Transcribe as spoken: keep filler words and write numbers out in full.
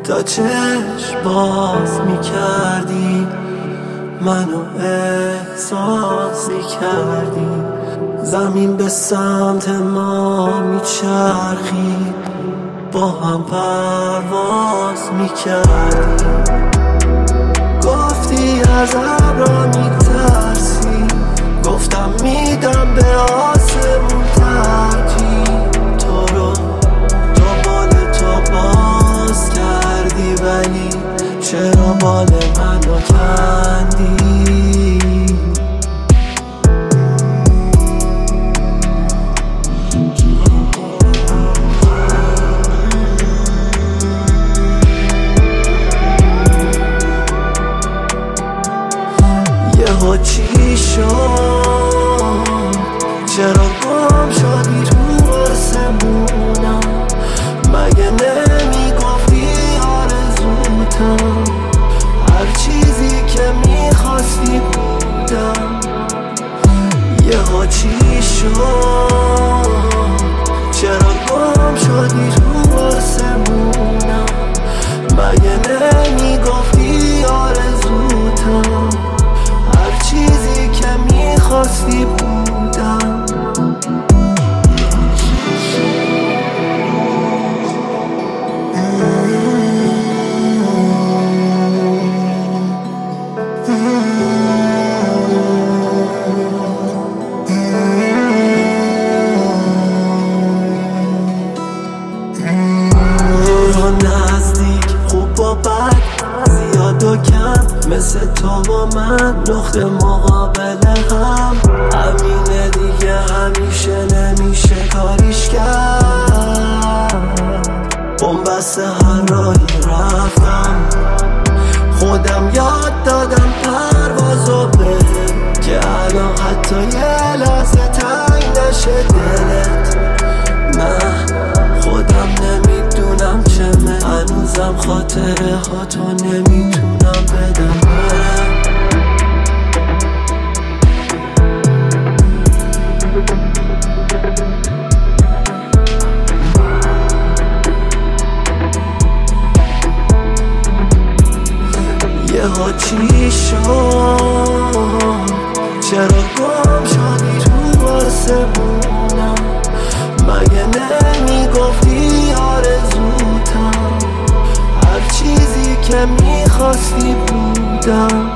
تا چشم باز میکردی منو احساس میکردی، زمین به سمت ما میچرخید، با هم پرواز میکردی. گفتی از ابرا میترسی، گفتم میدم به آسمون ترجیح. تو رو دنبال تو باز کردی، ولی چرا بال منو کندی؟ یهو چی شد؟ چرا گم شدی تو آسمونم؟ مگه نمیگفتی آرزوتم؟ هر چیزی که میخواستی بودم. یهو چی شد؟ چرا گم شدی تو آسمونم؟ مگه نمیگفتی آرزوتم؟ هر چیزی که میخواستی بودم. نزدیک خوب و بد، زیاد و کم، مثل تو و من نقطه مقابل هم. همینه دیگه، همیشه نمیشه کاریش کرد. بنبست هر راهی رفتم، خودم یاد دادم پروازو بهم، که الان حتی یه لحظه تنگ نشه دلت. نه خودم نمیدونم چمه، هنوزم خاطره ها تو نمیتونم بدم. یهو چی شد؟ چرا گم شدی تو آسمونم؟ مگه نمیگفتی آرزوتم؟ هر چیزی که میخواستی بودم.